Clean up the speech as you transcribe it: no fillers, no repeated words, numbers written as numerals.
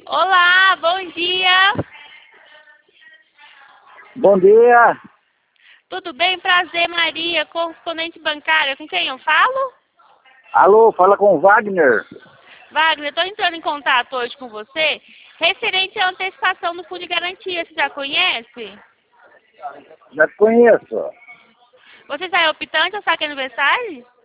Olá, bom dia. Bom dia. Tudo bem? Prazer, Maria, correspondente bancária. Com quem eu falo? Alô, fala com o Wagner. Wagner, estou entrando em contato hoje com você, referente à antecipação do Fundo de Garantia. Você já conhece? Já te conheço. Você já é optante ou saque aniversário?